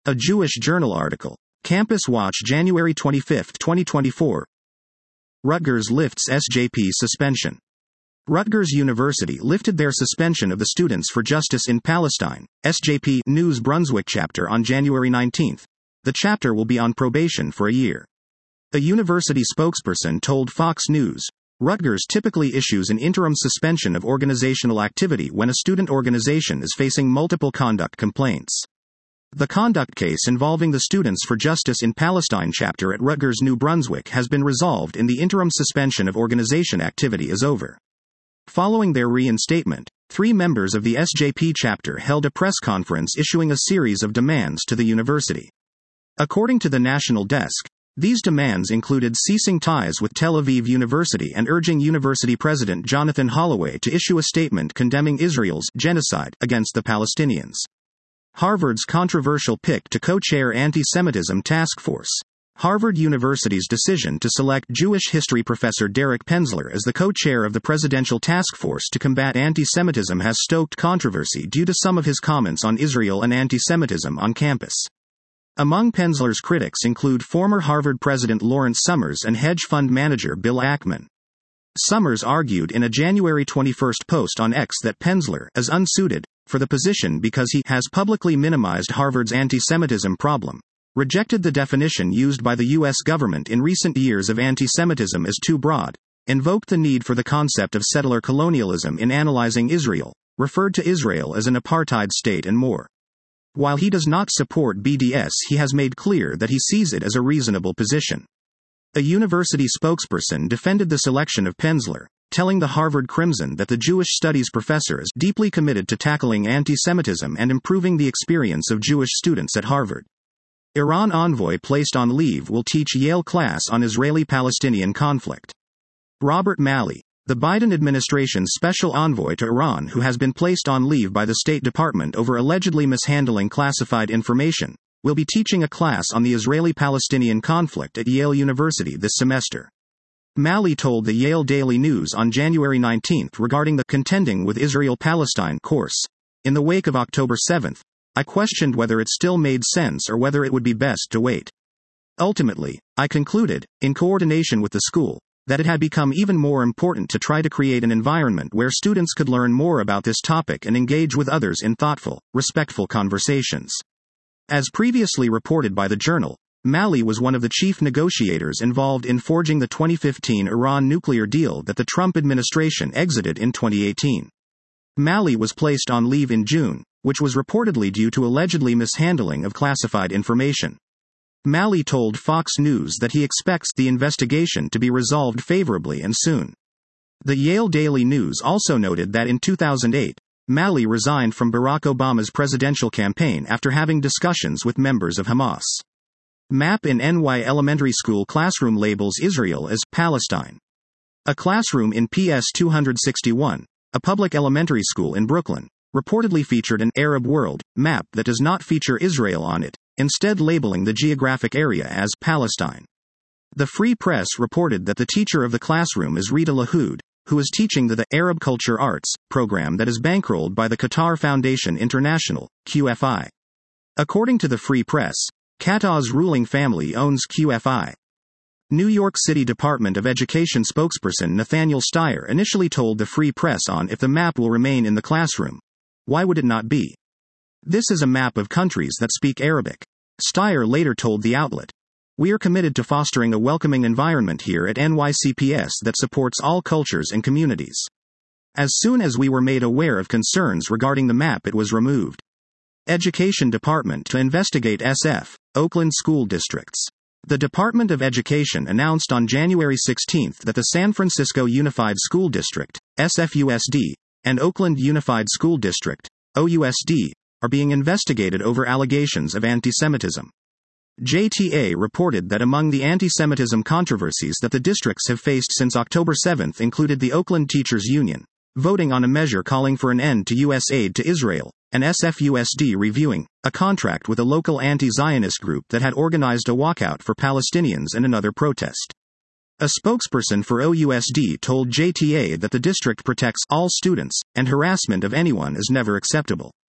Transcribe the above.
A Jewish Journal article. Campus Watch, January 25, 2024. Rutgers lifts SJP suspension. Rutgers University lifted their suspension of the Students for Justice in Palestine, SJP, News Brunswick chapter on January 19. The chapter will be on probation for a year. A university spokesperson told Fox News, Rutgers typically issues an interim suspension of organizational activity when a student organization is facing multiple conduct complaints. The conduct case involving the Students for Justice in Palestine chapter at Rutgers New Brunswick has been resolved and the interim suspension of organization activity is over. Following their reinstatement, 3 members of the SJP chapter held a press conference issuing a series of demands to the university. According to the National Desk, these demands included ceasing ties with Tel Aviv University and urging university president Jonathan Holloway to issue a statement condemning Israel's genocide against the Palestinians. Harvard's controversial pick to co-chair anti-Semitism task force. Harvard University's decision to select Jewish history professor Derek Penzler as the co-chair of the presidential task force to combat anti-Semitism has stoked controversy due to some of his comments on Israel and anti-Semitism on campus. Among Penzler's critics include former Harvard president Lawrence Summers and hedge fund manager Bill Ackman. Summers argued in a January 21 post on X that Penzler is unsuited for the position because he has publicly minimized Harvard's anti-Semitism problem, rejected the definition used by the U.S. government in recent years of anti-Semitism as too broad, invoked the need for the concept of settler colonialism in analyzing Israel, referred to Israel as an apartheid state and more. While he does not support BDS, he has made clear that he sees it as a reasonable position. A university spokesperson defended the selection of Penzler, telling the Harvard Crimson that the Jewish Studies professor is deeply committed to tackling anti-Semitism and improving the experience of Jewish students at Harvard. Iran envoy placed on leave will teach Yale class on Israeli-Palestinian conflict. Robert Malley, the Biden administration's special envoy to Iran who has been placed on leave by the State Department over allegedly mishandling classified information, will be teaching a class on the Israeli-Palestinian conflict at Yale University this semester. Malley told the Yale Daily News on January 19 regarding the Contending with Israel-Palestine course, in the wake of October 7, I questioned whether it still made sense or whether it would be best to wait. Ultimately, I concluded, in coordination with the school, that it had become even more important to try to create an environment where students could learn more about this topic and engage with others in thoughtful, respectful conversations. As previously reported by the Journal, Malley was one of the chief negotiators involved in forging the 2015 Iran nuclear deal that the Trump administration exited in 2018. Malley was placed on leave in June, which was reportedly due to allegedly mishandling of classified information. Malley told Fox News that he expects the investigation to be resolved favorably and soon. The Yale Daily News also noted that in 2008, Malley resigned from Barack Obama's presidential campaign after having discussions with members of Hamas. Map in NY elementary school classroom labels Israel as Palestine. A classroom in PS 261, a public elementary school in Brooklyn, reportedly featured an Arab World map that does not feature Israel on it, instead labeling the geographic area as Palestine. The Free Press reported that the teacher of the classroom is Rita Lahoud, who is teaching the Arab Culture Arts program that is bankrolled by the Qatar Foundation International, QFI. According to the Free Press, Qatar's ruling family owns QFI. New York City Department of Education spokesperson Nathaniel Steyer initially told the Free Press on if the map will remain in the classroom. Why would it not be? This is a map of countries that speak Arabic. Steyer later told the outlet, we are committed to fostering a welcoming environment here at NYCPS that supports all cultures and communities. As soon as we were made aware of concerns regarding the map, it was removed. Education Department to investigate SF, Oakland school districts. The Department of Education announced on January 16 that the San Francisco Unified School District, SFUSD, and Oakland Unified School District, OUSD, are being investigated over allegations of anti-Semitism. JTA reported that among the anti-Semitism controversies that the districts have faced since October 7 included the Oakland Teachers Union voting on a measure calling for an end to U.S. aid to Israel, and SFUSD reviewing a contract with a local anti-Zionist group that had organized a walkout for Palestinians and another protest. A spokesperson for OUSD told JTA that the district protects all students, and harassment of anyone is never acceptable.